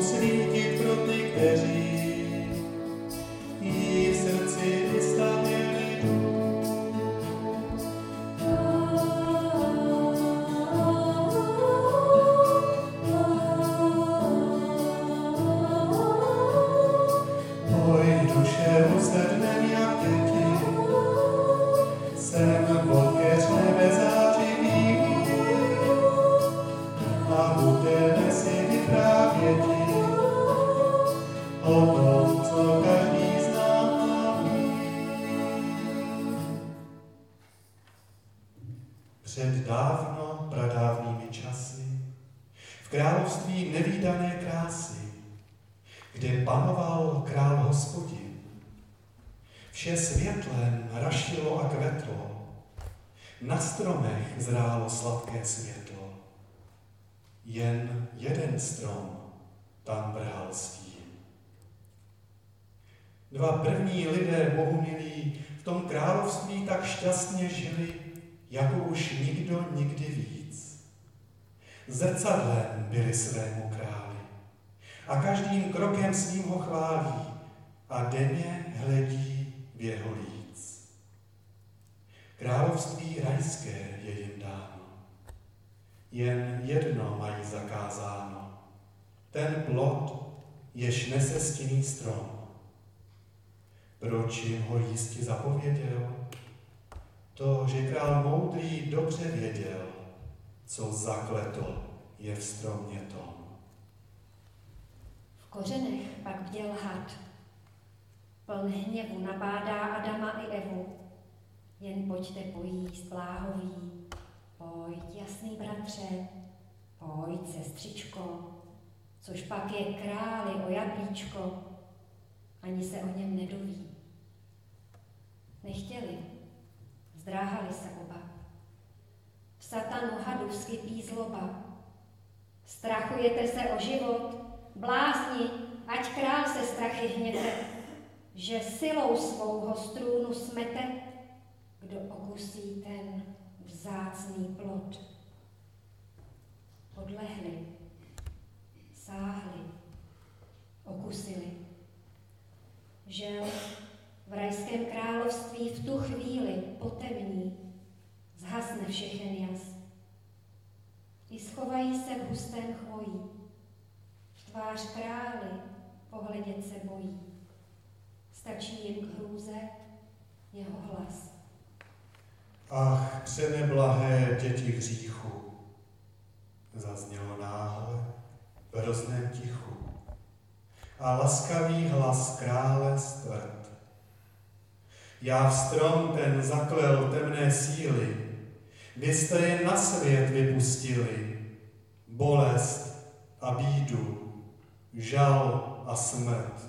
budou svítit pro ty, kteří jí v srdci vystavěli dům. Pojď duše usednem jak děti, sem pod keře bezářivý, a budeme si vyprávěti o tom, co každý z nás ví. Před dávno pradávnými časy, v království nevídané krásy, kde panoval král Hospodin, vše světlem rašilo a kvetlo, na stromech zrálo sladké světlo. Jen jeden strom tam vrhal stín. Dva první lidé bohumilí v tom království tak šťastně žili, jako už nikdo nikdy víc. Zrcadlem byli svému králi a každým krokem svým ho chválí a denně hledí v jeho líc. Království rajské je jim dáno. Jen jedno mají zakázáno, ten plod, jež nese stinný strom. Proč jim ho jísti zapověděl? To, že král moudrý dobře věděl, co zakleto je v stromě tom. V kořenech pak bděl had. Pln hněvu nabádá Adama i Evu. Jen pojďte pojíst, bláhoví. Pojď, jasný bratře, pojď, sestřičko, což pak je králi o jablíčko, ani se o něm nedoví. Nechtěli, zdráhali se oba. V satanu hadu vskypí zloba. Strachujete se o život, blázni, ať král se strachy hněte, že silou svou ho strůnu smete, kdo okusí ten vzácný plod. Podlehli, sáhli, okusili. Žel v rajském království v tu chvíli potemní, zhasne všechen jas. I schovají se v hustém chvojí, v tvář králi pohledět se bojí. Stačí jim k hrůze jeho hlas. Ach, přeneblahé děti hříchu, zaznělo náhle v hrozném tichu a laskavý hlas krále stvrd. Já v strom ten zaklel temné síly, vy jste je na svět vypustili, bolest a bídu, žal a smrt.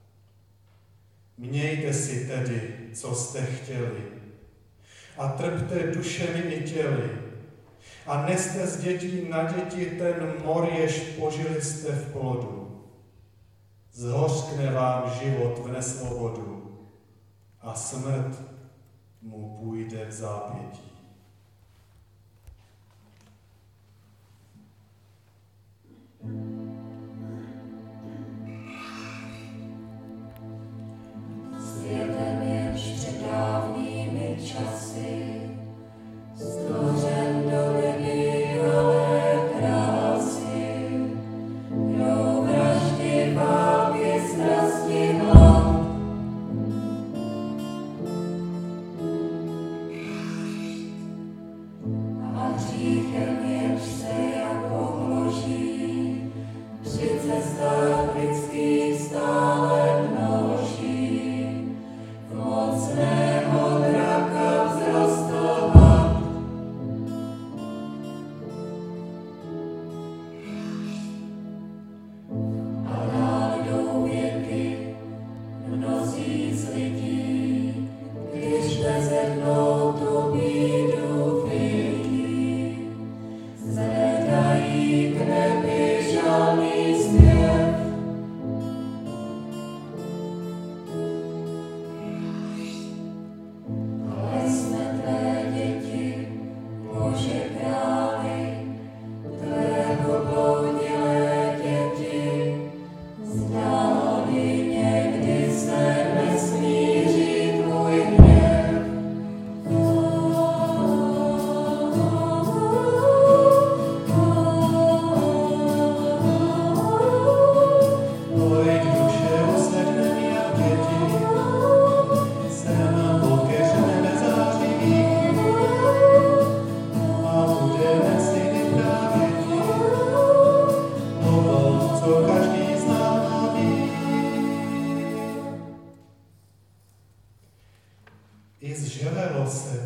Mějte si tedy, co jste chtěli, a trpte dušemi i těly, a neste z dětí na děti ten mor, jež požili jste v plodu. Zhořkne vám život v nesvobodu a smrt mu půjde v zápětí. Světem jenž před dávnými časy stvořen do nebývalé krásy, jdou vraždy, války, strasti, hlad. A hříchem jenž se jako hloží při cestách lidských stále množí. V mocného draka vzrostl had. A dál jdou věky mnozí z lidí, když bezednou tu bídu vidí. Zvedají k nebi žalný zpěv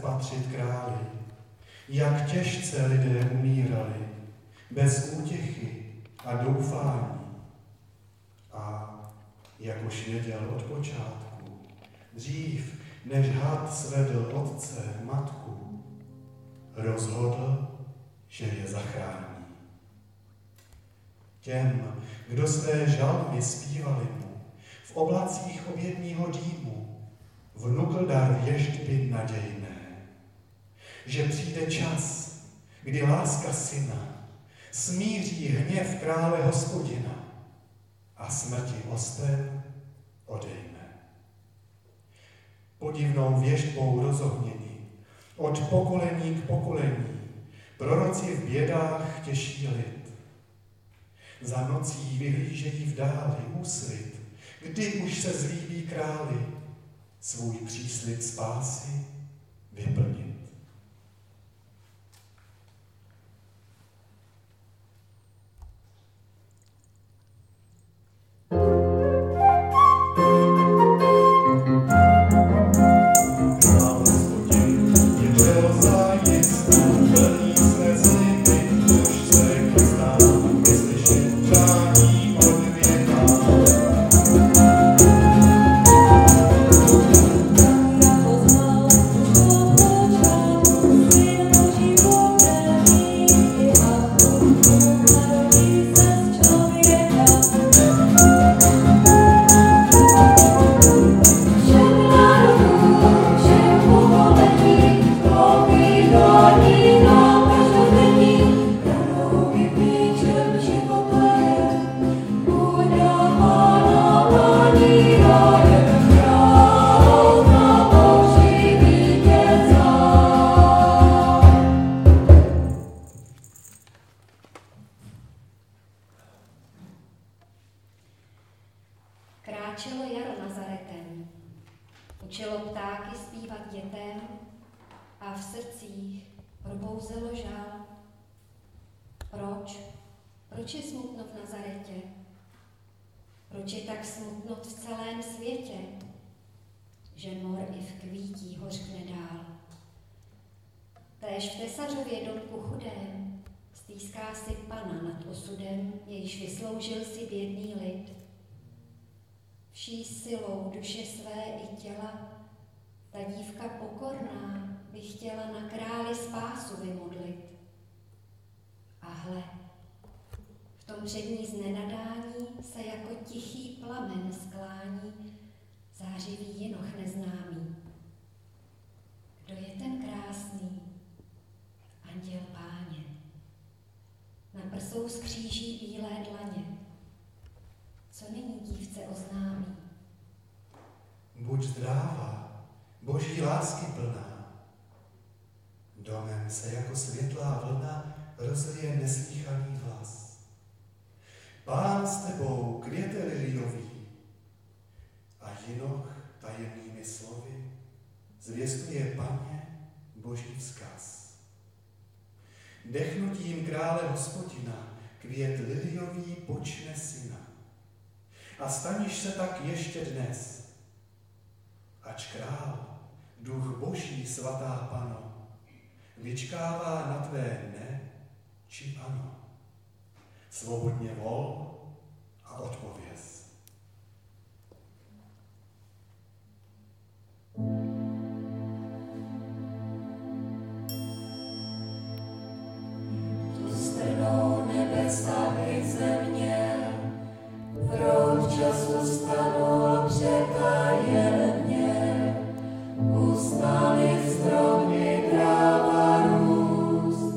spatřit králi, jak těžce lidé umírali, bez útěchy a doufání. A jak už věděl od počátku, dřív než had svedl otce matku, rozhodl, že je zachrání. Těm, kdo své žalmy zpívali mu, v oblacích obětního dýmu, vnukl dar věštby nadějné, že přijde čas, kdy láska syna smíří hněv krále Hospodina a smrti osten odejme. Podivnou věštbou rozohnění, od pokolení k pokolení, proroci v bědách těší lid. Za nocí vyhlížejí v dáli úsvit, kdy už se zlíbí králi svůj příslib spásy vyplnit. Kráčelo jaro Nazaretem, učilo ptáky zpívat dětem a v srdcích probouzelo žál. Proč? Proč je smutno v Nazaretě? Proč je tak smutno v celém světě, že mor i v kvítí hořkne dál? Též v Tesařově domku chudém stýská si Pana nad osudem, jejž vysloužil si bědný lid. Vší silou duše své i těla, ta dívka pokorná by chtěla na králi spásu vymodlit. A hle, v tom před ní znenadání se jako tichý plamen sklání zářivý jinoch neznámý. Kdo je ten krásný? Anděl Páně. Na prsou skříží bílé dlaně. Co nyní dívce oznámí? Buď zdráva, boží lásky plná. Domem se jako světlá vlna rozlije neslýchaný hlas. Pán s tebou, květe liliový, a jinoch tajemnými slovy zvěstuje Paně boží vzkaz. Dechnutím krále Hospodina květ liliový počne syna. A staniš se tak ještě dnes, ač král, duch boží, svatá Pano, vyčkává na tvé ne či ano. Svobodně vol a odpověz. Tu strnou nebesa i země, proud času stanul přetajeně, ustali stromy tráva růst.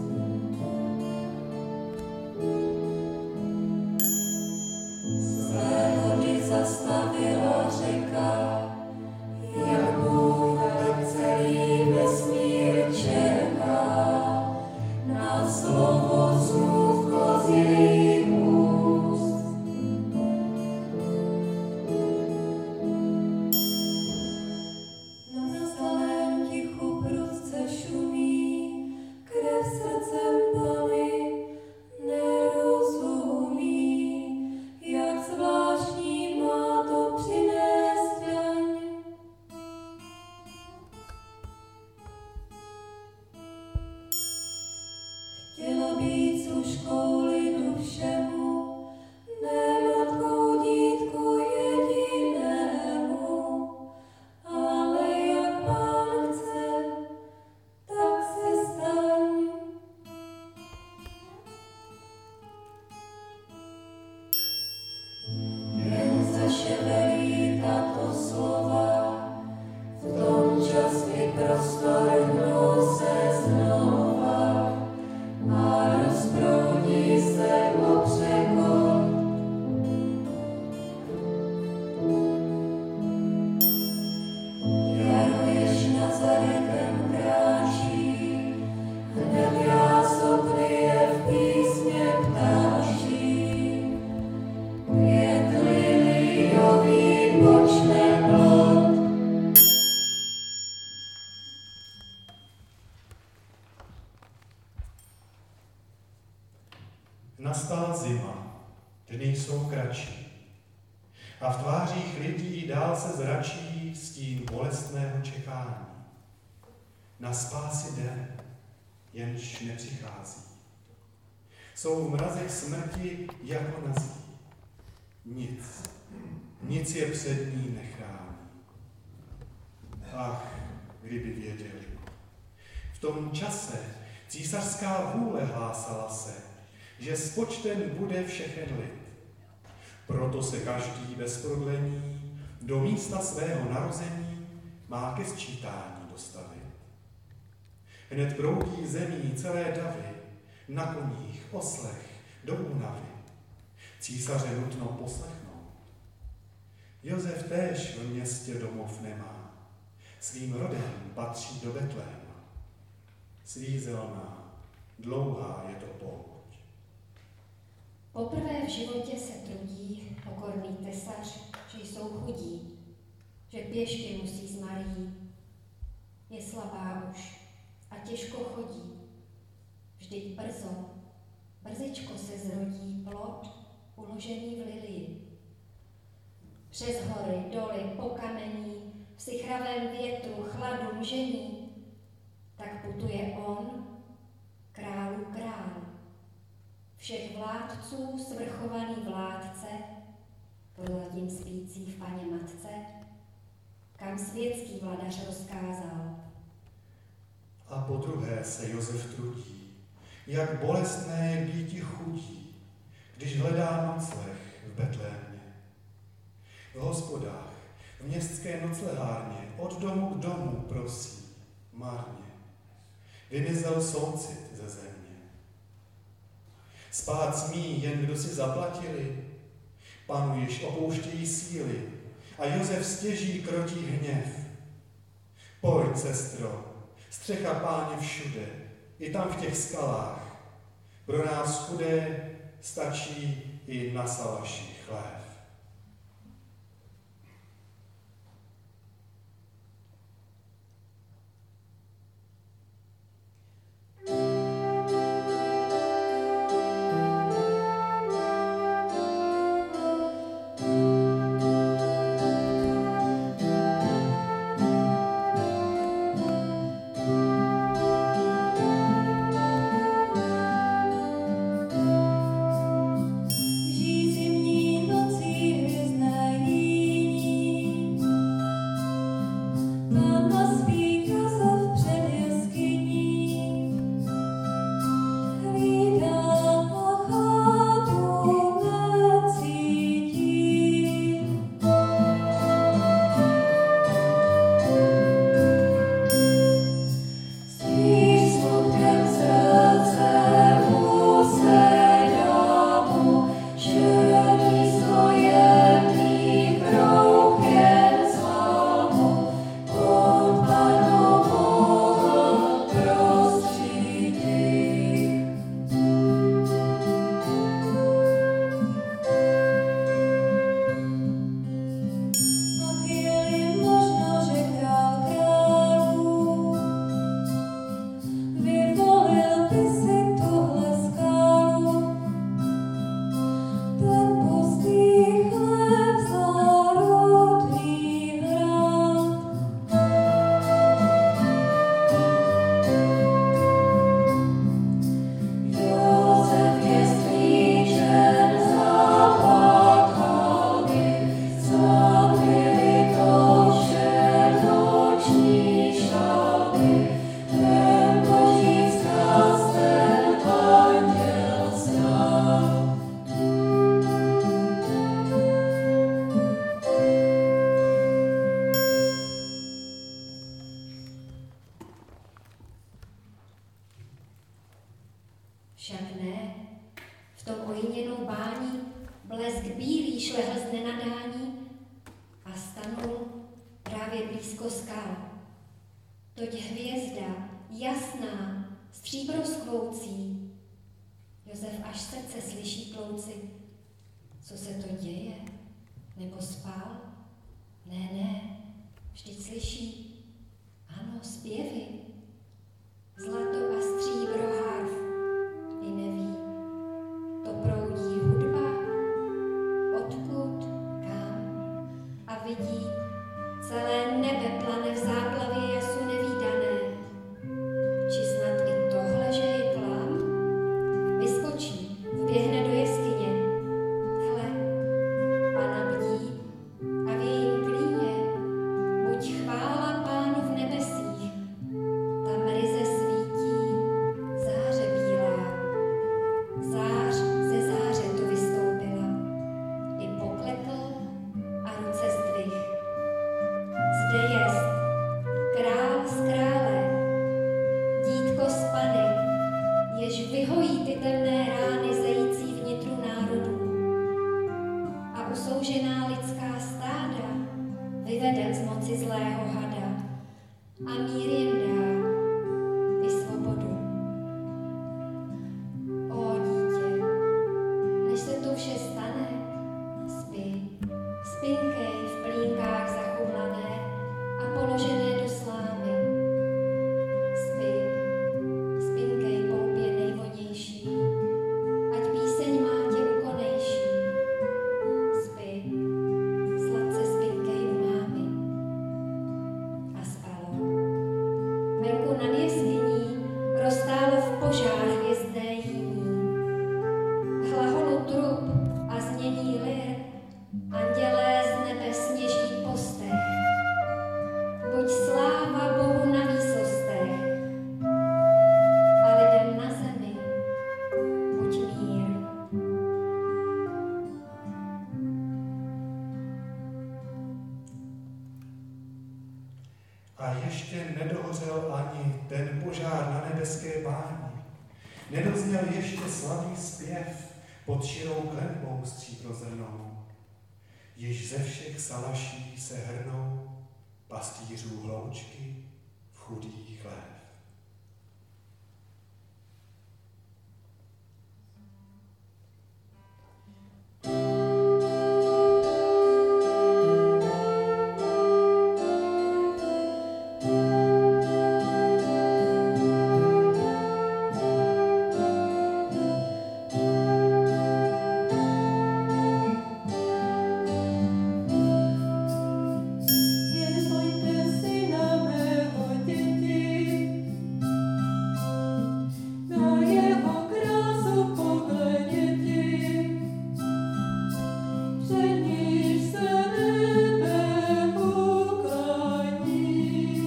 kratší. A v tvářích lidí dál se zračí stín bolestného čekání. Na spási den, jenž nepřichází. Jsou v mrazech smrti jako na zdi. Nic je před ní nechrání. Ach, kdyby věděli. V tom čase císařská vůle hlásala se, že spočten bude všechen lid. Proto se každý bez prodlení do místa svého narození má ke sčítání dostavit. Hned proudí zemí celé davy, na koních, oslech, do únavy. Císaře nutno poslechnout. Josef též v městě domov nemá, svým rodem patří do Betléma. Svízelná, dlouhá je to pouť. Poprvé v životě se trudí pokorný tesař, že jsou chudí, že pěšky musí z Marií. Je slabá už a těžko chodí. Vždyť brzičko se zrodí plod uložený v lilii. Přes hory, doly, po kamení, v sichravém větru, chladu, mžení, tak putuje on, králu král. Všech vládců svrchovaný vládce, prozatím spící v Paně Matce, kam světský vladař rozkázal. A podruhé se Josef trudí, jak bolestné je býti chudí, když hledá nocleh v Betlémě. V hospodách, v městské noclehárně, od domu k domu prosí, marně. Vymizel soucit ze země. Spát smí jen kdo si zaplatili, Panu již opouštějí síly a Josef stěží krotí hněv. Pojď, sestro, střecha Páně všude, i tam v těch skalách. Pro nás chudé stačí i na salaši chlév. Však ne, v tom ojiněnou bání blesk bílý šlehl z nenadání a stanul právě blízko skal. Toť hvězda, jasná, stříbro skvoucí. Josef až srdce slyší tlouci. Co se to děje? Nebo spál? Ne, vždyť slyší. Ano, zpěvy. Zlato a stříbro harf. I neví, to proudí hudba. vidí, celé nebe plane v záplavě jasu nevídané. Či snad i tohle, že je klám? Vyskočí, vběhne do jeskyně. Hle, Pana bdí a v jejím klíně buď chvála Pánu v nebesích. Tam ryze svítí záře bílá. Zář ze záře tu vystoupila. I poklekl a ruce zdvih. Zde jest král z krále, dítko z Pany, jež vyhojí ty temné rány zející vnitru národů. A usoužená lidská stáda vyvede z moci zlého hada a mír jim dá i svobodu. O dítě, než se to vše stane, spí, spinkej v plínkách zachumlané a položené do slámy. Spí, spinkej poupě nejvonější, ať píseň má tě ukonejší. Spí, sladce spinkej u mámy. A spalo. Venku nad jeskyní roztálo v požár hvězdné jíní. Hlaholu trup a znění lir, andělé z nebe sněží postech. Buď sláva Bohu na výsostech a lidem na zemi buď mír. A ještě nedohořel ani ten požár na nebeské báni. Nedozněl ještě slavný zpěv pod širou klenbou stříbrozrnou. Již ze všech salaší se hrnou pastýřů hloučky v chudých chlév. Jen pojďte syna mého děti, na jeho krásu pohleděti, před níž se nebe uklání.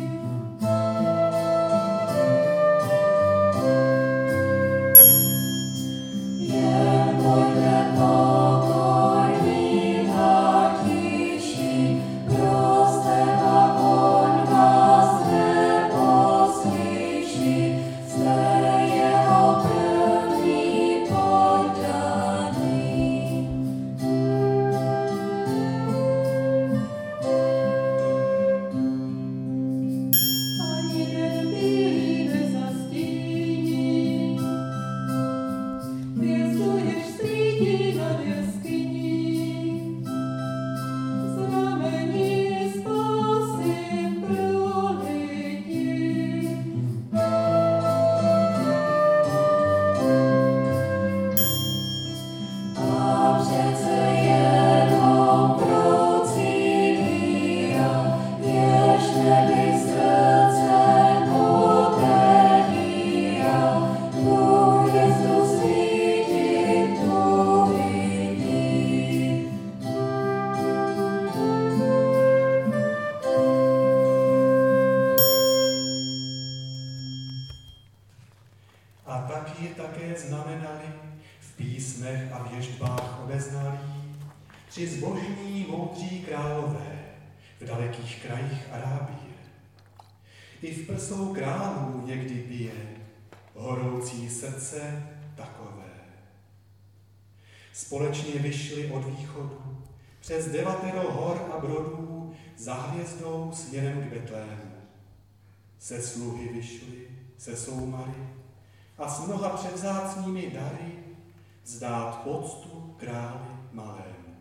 Jen pojďte pokojní a tiší, proste a on vás neposlyší, jste jeho první poddaní. Ani den bílý nezastíní, hvězdu, jež svítí nad jeskyní, znamení spásy pro lidi. A přece jenom pro cílíra, jež neby srdcem otevírá, tu hvězdu svítit tu vidí. A taky také znamenali v písmech a věštbách obeznalí tři zbožní moudří králové v dalekých krajích Arábie. I v prsou králů někdy bije horoucí srdce takové. Společně vyšli od východu přes 9 hor a brodů za hvězdou směrem k Betlému. Se sluhy vyšli, se soumary a s mnoha převzácnými dary vzdát poctu králi malému.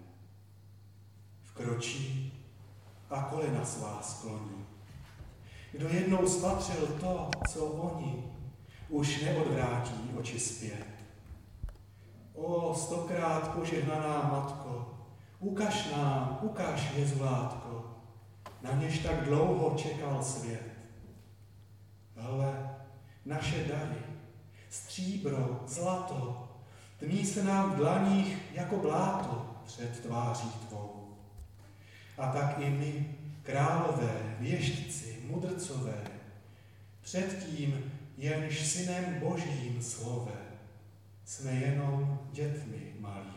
Vkročí a kolena svá skloní. Kdo jednou spatřil to, co oni, už neodvrátí oči zpět. O 100krát požehnaná matko, ukáž jezulátko, na něž tak dlouho čekal svět. Hle, naše dary, stříbro, zlato, tmí se nám v dlaních jako bláto před tváří tvou. A tak i my, králové, věštci, mudrcové, před tím, jenž synem Božím slove, jsme jenom dětmi malými.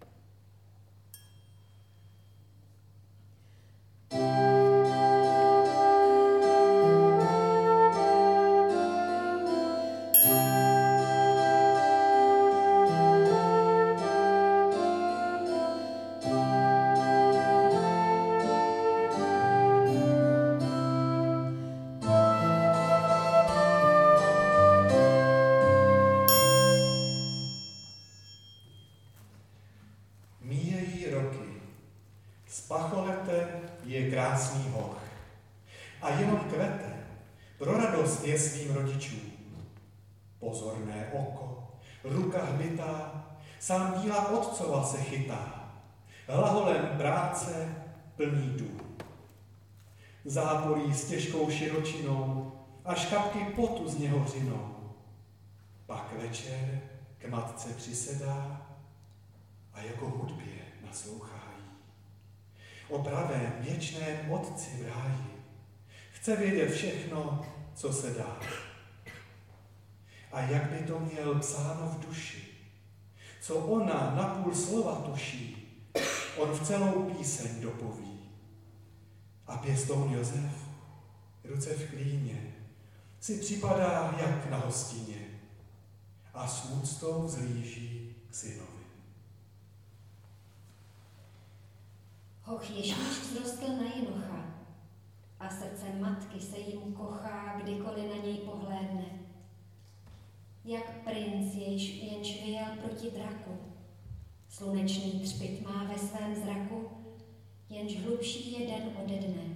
Krásný hoch. A jenom kvete pro radost je svým rodičům. Pozorné oko, ruka hbitá, sám díla otcova se chytá. Hlaholem práce plný dům. Záporí s těžkou širočinou a škapky potu z něho hřinou. Pak večer k matce přisedá a jako hudbě naslouchá. O pravém věčném Otci v ráji chce vědět všechno, co se dá. A jak by to měl psáno v duši, co ona napůl slova tuší, on v celou píseň dopoví. A pěstoun Josef, ruce v klíně, si připadá jak na hostině a s úctou vzlíží k synovi. Hoch Ježíš vzrostl na jinocha a srdce matky se jim kochá, kdykoliv na něj pohlédne. Jak princ, jenž vyjel proti draku. Slunečný třpyt má ve svém zraku, jenž hlubší je den ode dne.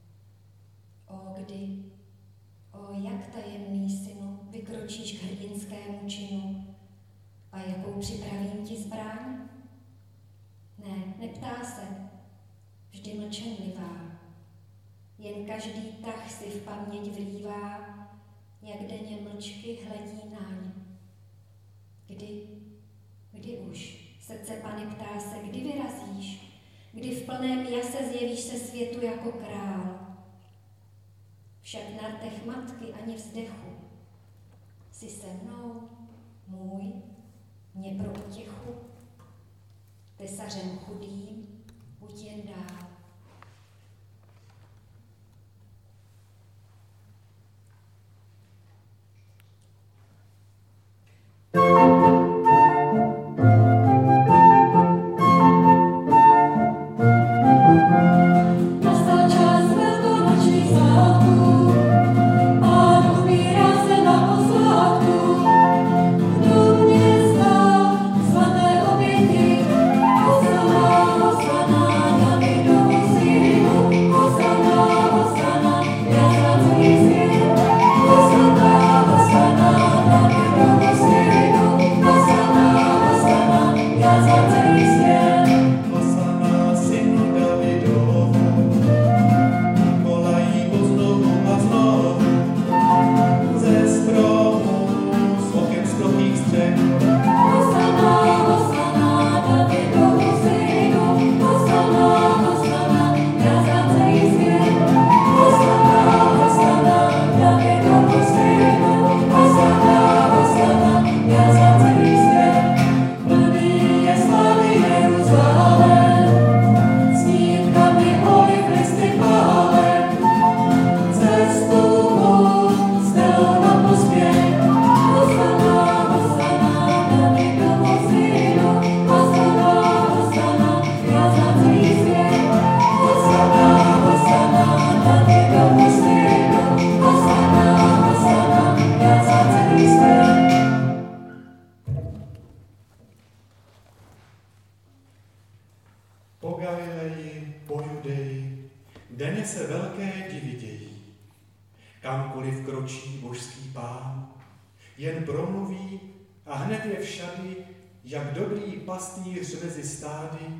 O jak tajemný synu, vykročíš k hrdinskému činu a jakou připravím ti zbraň? Ne, neptá se, vždy mlčenlivá, jen každý tah si v paměť vlívá, jak denně mlčky hledí naň. Kdy už, srdce Panny ptá se, kdy vyrazíš, kdy v plném jase zjevíš se světu jako král. Však na rtech matky ani vzdechu, jsi se mnou, můj, mě pro utěchu, tesařem chudým, buď jen dál. Denně se velké divy dějí. Kamkoliv kročí božský pán, jen promluví a hned je všady, jak dobrý pastýř mezi stády,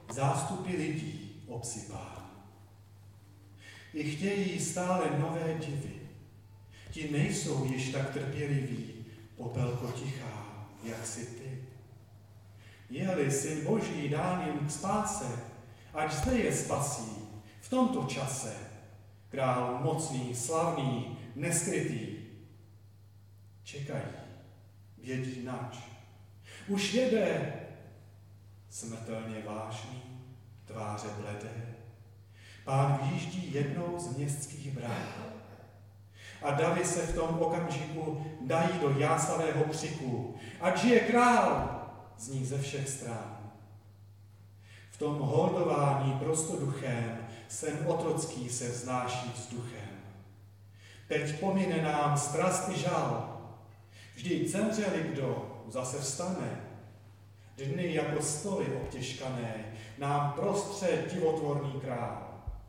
zástupy lidí obsypán. I chtějí stále nové divy. Ti nejsou již tak trpěliví, popelko tichá, jak si ty. Je-li Syn Boží dán jim k spáse, ať zde je spasí, v tomto čase, král mocný, slavný, neskrytý. Čekají, vědí nač. Už jede, smrtelně vážný, tváře bledé. Pán výjíždí jednou z městských brán. A davy se v tom okamžiku dají do jásavého křiku. Ať žije král, zní ze všech stran. V tom holdování prostoduchem sen otrocký se vznáší vzduchem. Teď pomine nám strast i žal. Vždyť zemře-li kdo, zase vstane. Dny jako stoly obtěžkané nám prostře divotvorný král.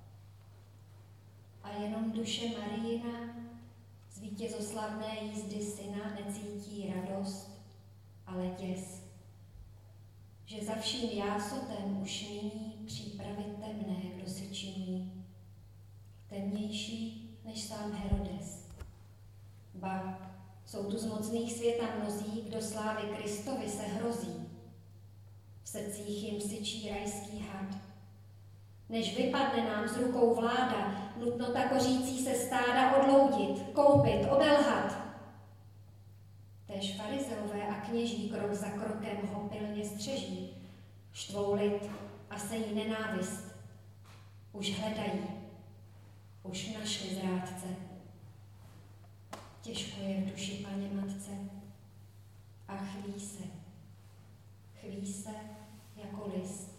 A jenom duše Marijina z vítězoslavné jízdy syna necítí radost, ale děs, že za vším jásotem už nyní přípravy temné kdo si činí, temnější než sám Herodes. Ba, jsou tu z mocných světa mnozí, kdo slávy Kristovi se hrozí. V srdcích jim syčí rajský had. Než vypadne nám z rukou vláda, nutno ta kořící se stáda odloudit, koupit, obelhat. Též farizeové a kněží krok za krokem ho pilně střeží, štvou lid a sejí nenávist. Už hledají, už našli zrádce. Těžko je v duši Paně Matce a chví se jako list.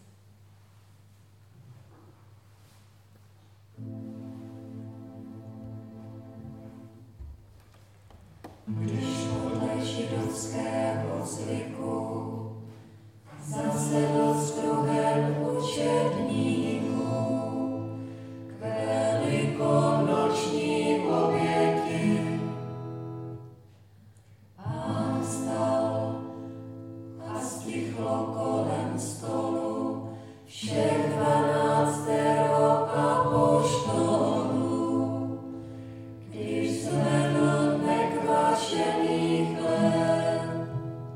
Když podle židovského zvyku zasedl s kruhem učedníků k velikonoční oběti, Pán vstal a stichlo kolem stolu všech 12 apoštolů, když zvedl nekvašený chléb.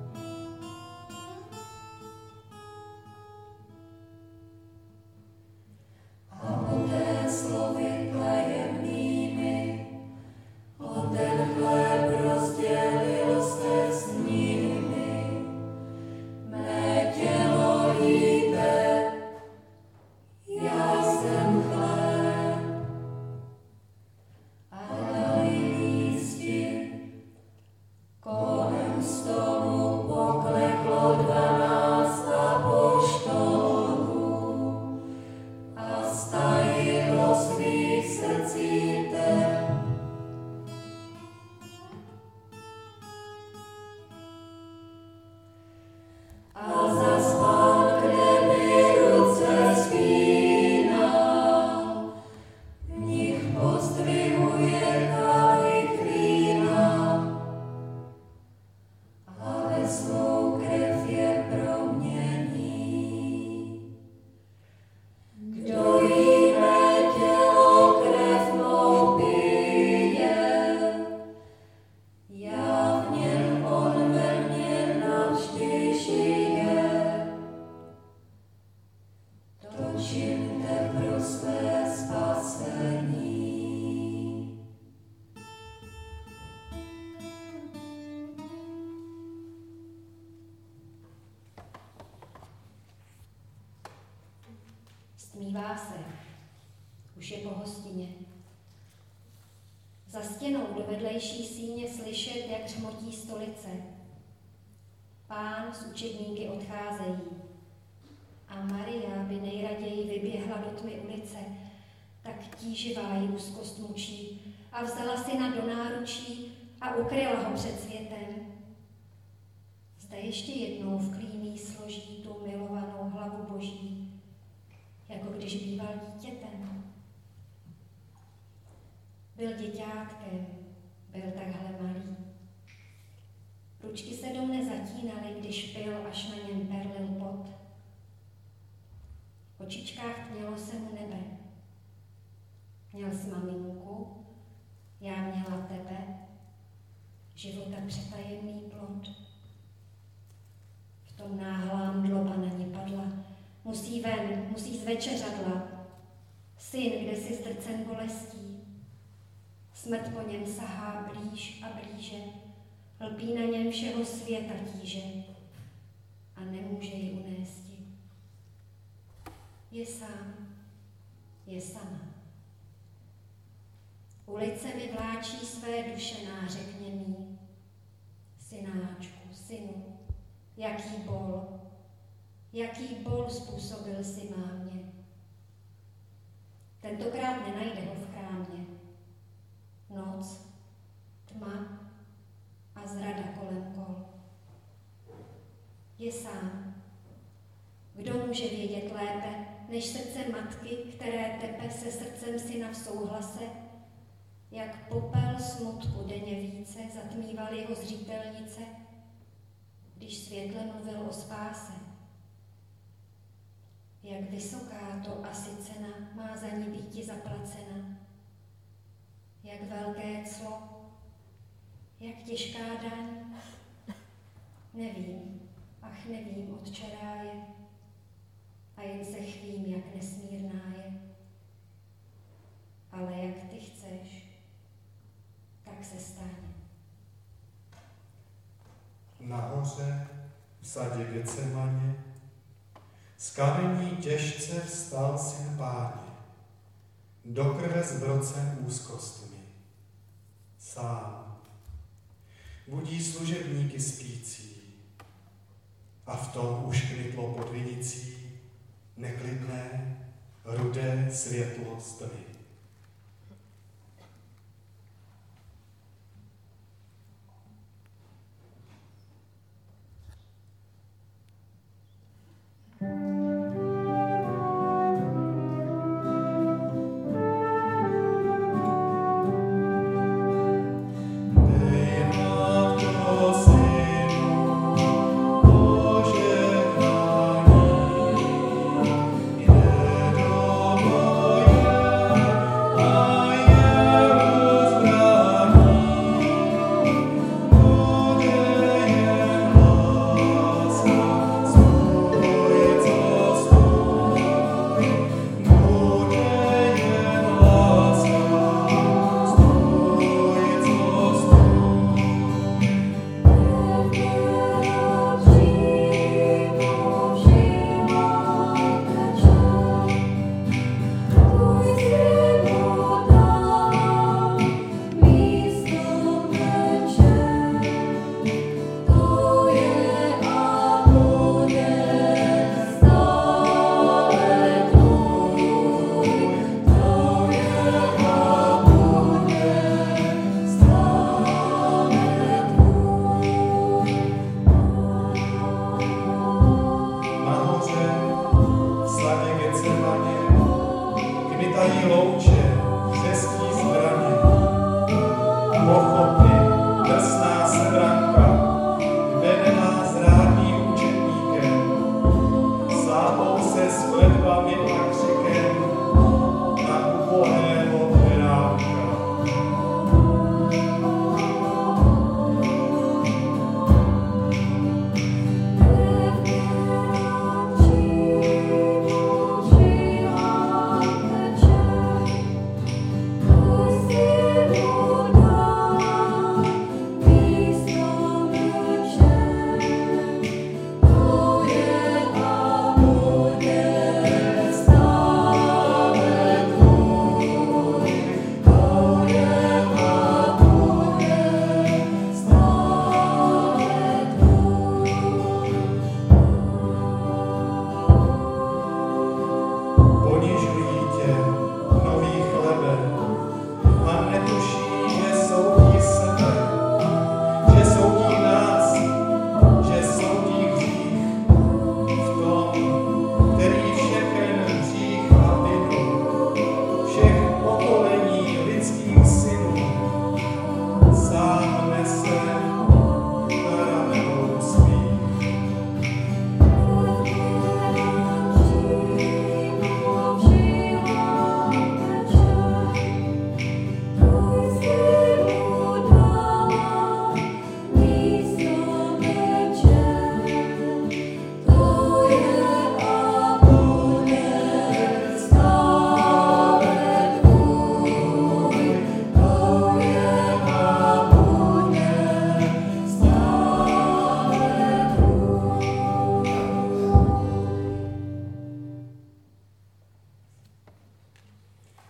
A poté slovy tajemnými o ten chléb rozdělil se s nimi. Mé tělo jíte, já jsem chléb. A dali lístí. Kolem stolu pokleklo 12 apoštolů a stajilo svých srdcí tep. A zas Pán k nebi ruce zpínal, v nich pozdvihuje kalich vína a ve svou krev je promění. Kdo jí mé tělo krev mou pije, já v něm, on ve mně navždy žije. To čiňte pro své spasení. Stmívá se, už je po hostině. Za stěnou do vedlejší síně slyšet, jak hřmotí stolice. Pán s učedníky odcházejí a Maria by nejraději vyběhla do tmy ulice, tak tíživá jí úzkost mučí a vzala syna do náručí a ukryla ho před světem. Zde ještě jednou v klíní složí tu milovanou hlavu Boží, jako když býval dítětem. Byl děťátkem, byl takhle malý. Ručky se do mne zatínaly, když pil, až na něm perlil pot. V očičkách tmělo se mu nebe. Měl jsi maminku, já měla tebe, života přetajený plod. V tom náhlá mdloba na ní padla, musí ven, musí zvečeřadla. Syn, kde si zdrcen bolestí, smrt po něm sahá blíž a blíže, lpí na něm všeho světa tíže a nemůže ji unésti. Je sám, je sama. Ulice mi vláčí své duše nářekněný. Synáčku, synu, jaký bol způsobil si mámě. Tentokrát nenajde ho v chrámě. Noc, tma a zrada kolem kol. Je sám. Kdo může vědět lépe, než srdce matky, které tepe se srdcem syna v souhlase, jak popel smutku denně více zatmíval jeho zřetelnice, když světle mluvil o spáse. Jak vysoká to asi cena má za ní býti zaplacena, jak velké clo, jak těžká daň. Nevím, ach nevím, od čerá je, a jen se chvím, jak nesmírná je. Ale jak ty chceš, tak se stane. Nahoře, v sadě Getsemaně, z kamení těžce vstal syn Páně, do krve zbrocen úzkostmi. Sám budí služebníky spící a v tom už kvitlo pod vinicí neklidné, rudé světlo z tmy.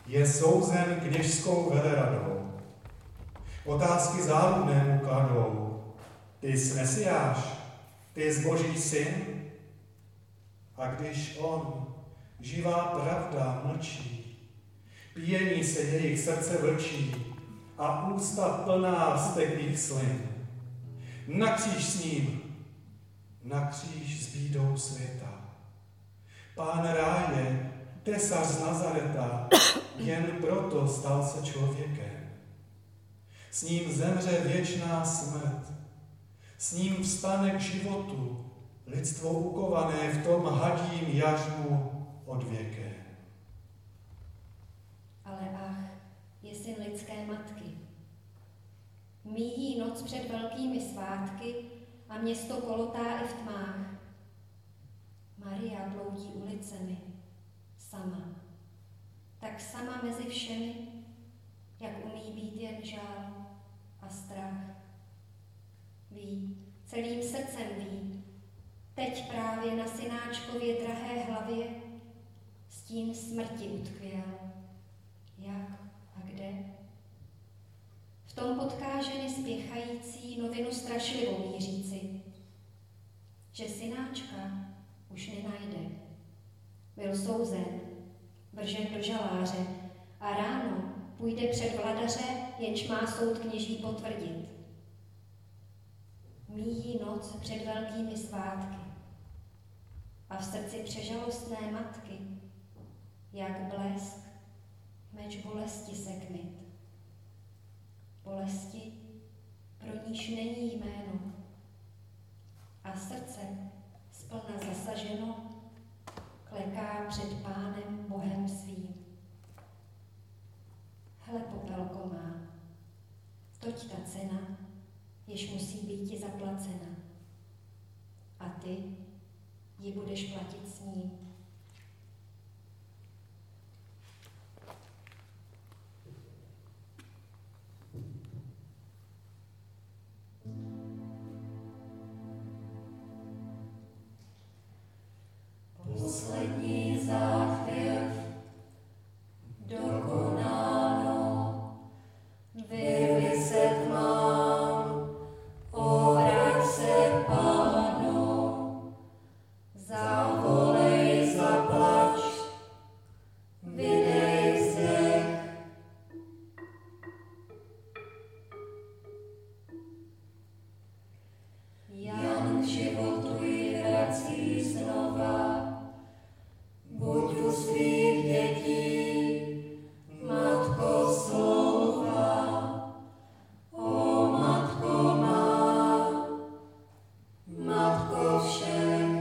Je souzen kněžskou veleradou. Otázky záludné mu kladou. Ty jsi Mesiáš, ty jsi Boží syn? A když on, živá pravda, mlčí, píjení se jejich srdce vlčí a ústa plná vzteklých slin. Na kříž s ním, na kříž s bídou světa. Pán ráje, tesař z Nazareta, jen proto stal se člověkem. S ním zemře věčná smrt, s ním vstane k životu, lidstvo ukované v tom hadím jařmu odvěkem. Ale ach, je syn lidské matky. Míjí noc před velkými svátky a město kolotá i v tmách. Maria bloudí ulicemi, sama. Tak sama mezi všemi, jak umí být jen žál a strach. Ví, celým srdcem ví, teď právě na synáčkově drahé hlavě stín smrti utkvěl. Jak a kde? V tom potká ženy spěchající novinu strašlivou jí říci, že synáčka už nenajde. Byl souzen, vržen do žaláře a ráno půjde před vladaře, jenž má soud kněží potvrdit. Míjí noc před velkými svátky a v srdci přežalostné matky, jak blesk, meč bolesti seknit. Bolesti, pro níž není jméno a srdce splna zasaženo kleká před Pánem Bohem svým. Hle, popelko má, toť ta cena, jež musí být ti zaplacena. A ty ji budeš platit s ním. Poslední záchvěv dokonáno, vyli se tmám, obrať se Pánu, zavolej, zaplač, vydej se. Jan životu ji vrací znova, buď u svých dětí, matko slova, o matko má, matko všech.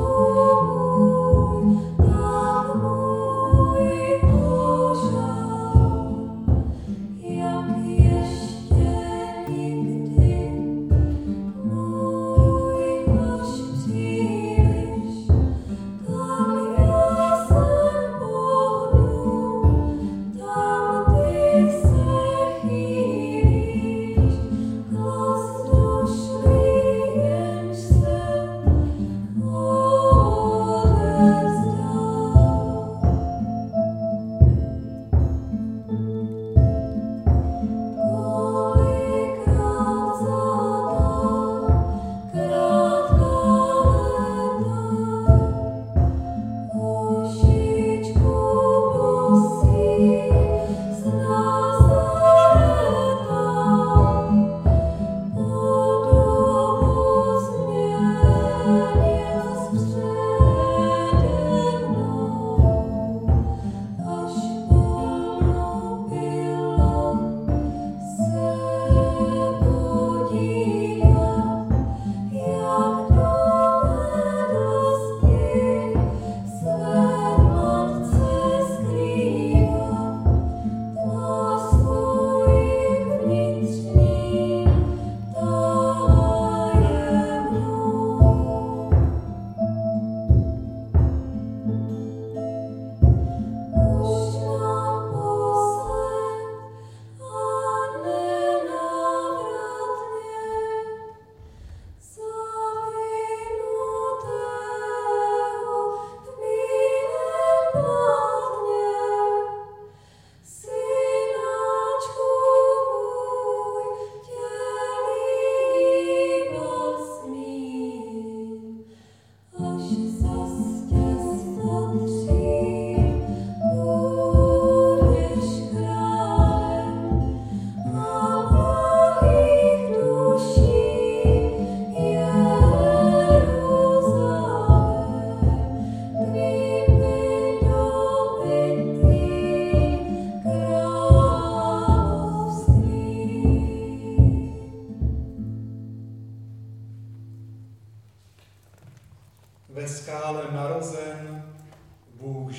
Bože,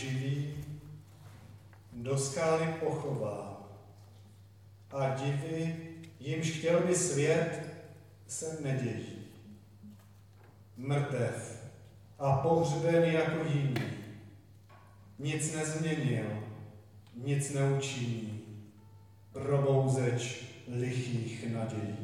živý, do skály pochovám a divy, jimž chtěl by svět, se nedějí. Mrtev a pohřben jako jiný, nic nezměnil, nic neučiní, probouzeč lichých nadějí.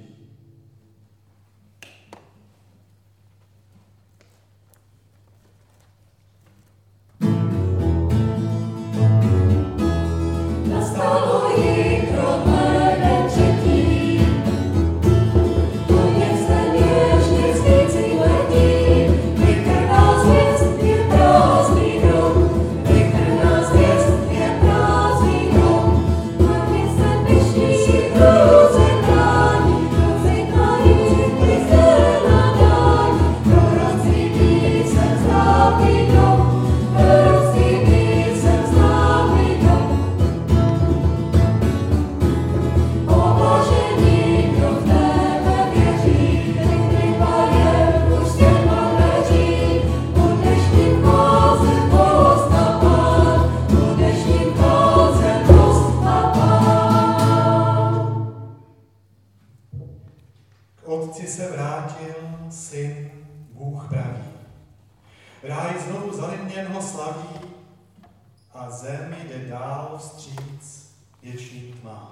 Otci se vrátil syn, Bůh pravý. Ráj znovu zalidněn ho slaví a zem jde dál vstříc věčným tmám.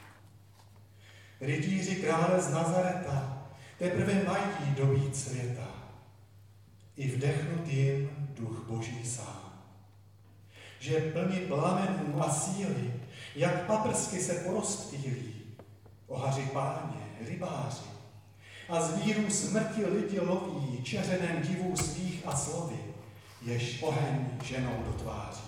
Rytíři krále z Nazareta teprve mají dobít světa. I vdechnut jim duch Boží sám. Že plni plamenů a síly, jak paprsky se porozptýlí, ohaři páně, rybáři, a z víru smrti lidi loví čeřenem divů svých a slovy, jež oheň ženou do tváří.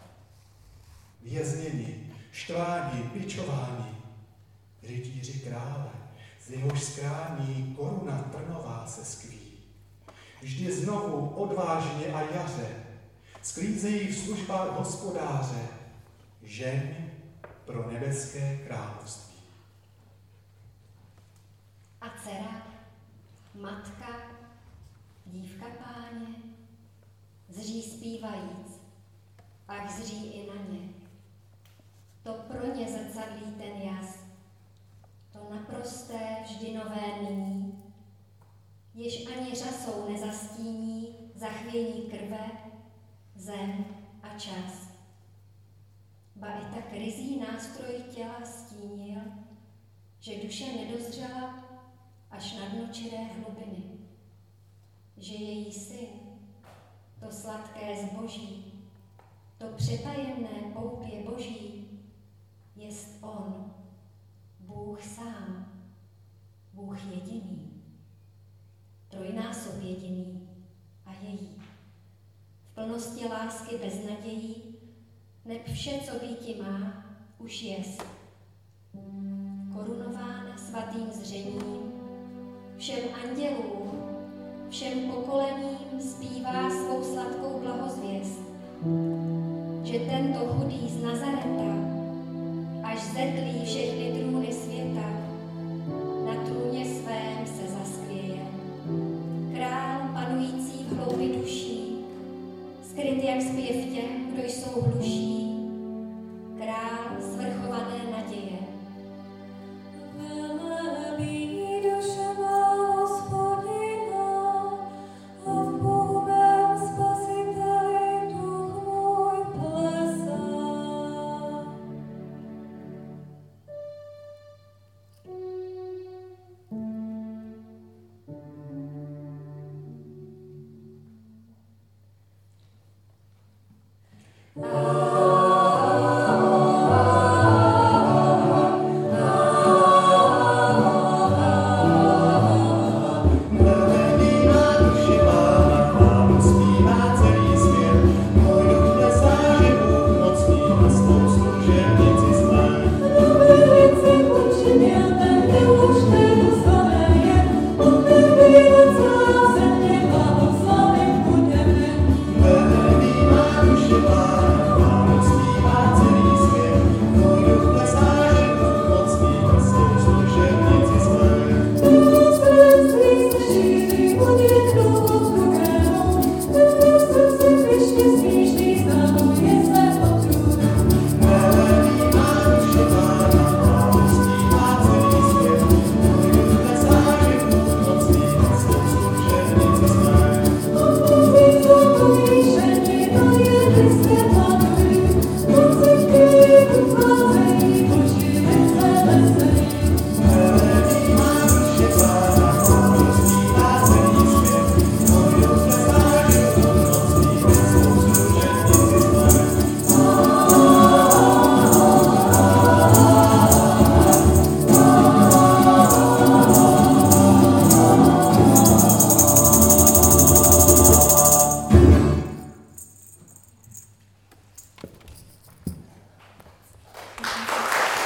Vězněni, štváni, bičováni, rytíři krále, z jehož skrání koruna trnová se skví. Vždy znovu odvážně a jaře sklízejí v službách hospodáře žen pro nebeské království. A dcera, matka, dívka Páně, zří zpívajíc, ach zří i na ně. To pro ně zrcadlí ten jas, to naprosté vždy nové nyní, jež ani řasou nezastíní zachvění krve, zem a čas. Ba i tak ryzí nástroj těla stínil, že duše nedozřela až na dno čiré hlubiny, že její syn, to sladké zboží, to přetajemné poupě Boží, jest on, Bůh sám, Bůh jediný, trojnásob jediný a její. V plnosti lásky bez nadějí, neb vše, co býti má, už jest. Korunována svatým zřením, všem andělům, všem pokolením zpívá svou sladkou blahozvěst, že tento chudý z Nazareta, až zetlí všechny trůny světa, na trůně svém se zaskvěje. Král panující v hloubi duší, skryt jak zpěv těm, kdo jsou hluší, král svrchované naděje. Oh